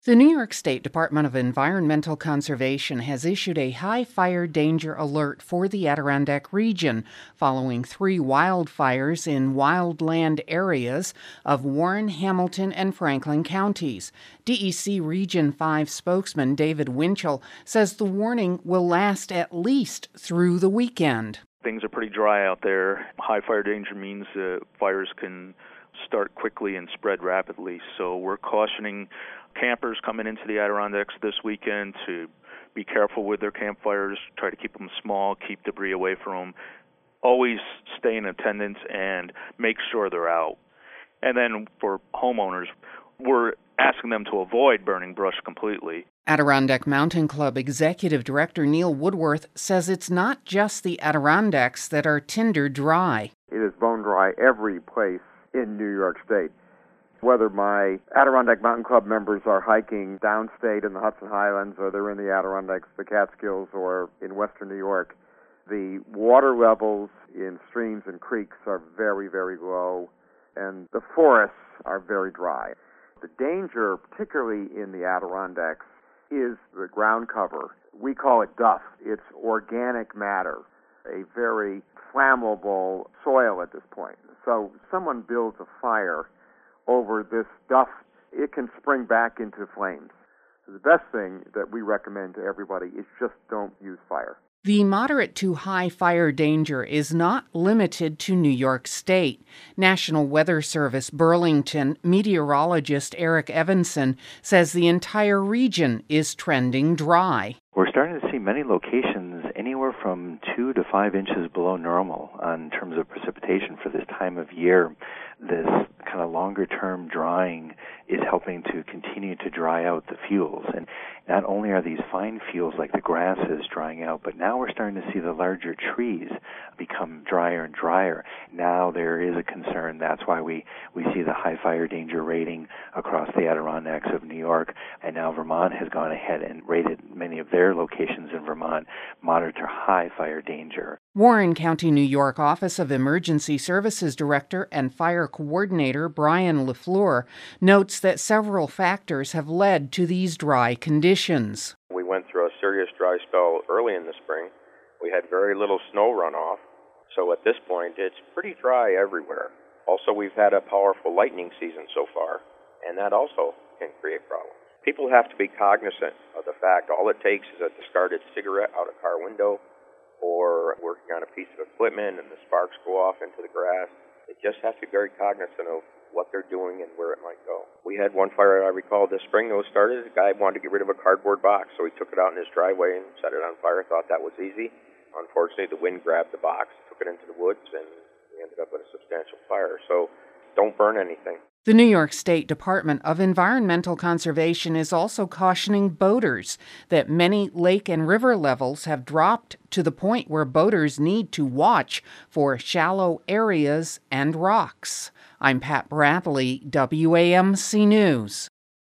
The New York State Department of Environmental Conservation has issued a high fire danger alert for the Adirondack region following 3 wildfires in wildland areas of Warren, Hamilton, and Franklin counties. DEC Region 5 spokesman David Winchell says the warning will last at least through the weekend. Things are pretty dry out there. High fire danger means fires can start quickly and spread rapidly. So we're cautioning campers coming into the Adirondacks this weekend to be careful with their campfires, try to keep them small, keep debris away from them, always stay in attendance and make sure they're out. And then for homeowners, we're asking them to avoid burning brush completely. Adirondack Mountain Club Executive Director Neil Woodworth says it's not just the Adirondacks that are tinder dry. It is bone dry every place in New York State. Whether my Adirondack Mountain Club members are hiking downstate in the Hudson Highlands, or they're in the Adirondacks, the Catskills, or in western New York, the water levels in streams and creeks are very, very low, and the forests are very dry. The danger, particularly in the Adirondacks, is the ground cover. We call it duff. It's organic matter, a very flammable soil at this point. So someone builds a fire over this duff, it can spring back into flames. So the best thing that we recommend to everybody is just don't use fire. The moderate to high fire danger is not limited to New York State. National Weather Service Burlington meteorologist Eric Evanson says the entire region is trending dry. We're starting to see many locations anywhere from 2 to 5 inches below normal in terms of precipitation for this time of year. This kind of longer-term drying is helping to continue to dry out the fuels. And not only are these fine fuels like the grasses drying out, but now we're starting to see the larger trees become drier and drier. Now there is a concern. That's why we see the high fire danger rating across the Adirondacks of New York. And now Vermont has gone ahead and rated many of their locations in Vermont moderate to high fire danger. Warren County, New York Office of Emergency Services Director and Fire Coordinator Brian LaFleur notes that several factors have led to these dry conditions. We went through a serious dry spell early in the spring. We had very little snow runoff, so at this point it's pretty dry everywhere. Also, we've had a powerful lightning season so far, and that also can create problems. People have to be cognizant of the fact all it takes is a discarded cigarette out a car window or working on a piece of equipment and the sparks go off into the grass. They just have to be very cognizant of what they're doing and where it might go. We had one fire I recall this spring that was started. A guy wanted to get rid of a cardboard box, so he took it out in his driveway and set it on fire, thought that was easy. Unfortunately, the wind grabbed the box, took it into the woods, and we ended up with a substantial fire. So don't burn anything. The New York State Department of Environmental Conservation is also cautioning boaters that many lake and river levels have dropped to the point where boaters need to watch for shallow areas and rocks. I'm Pat Bradley, WAMC News.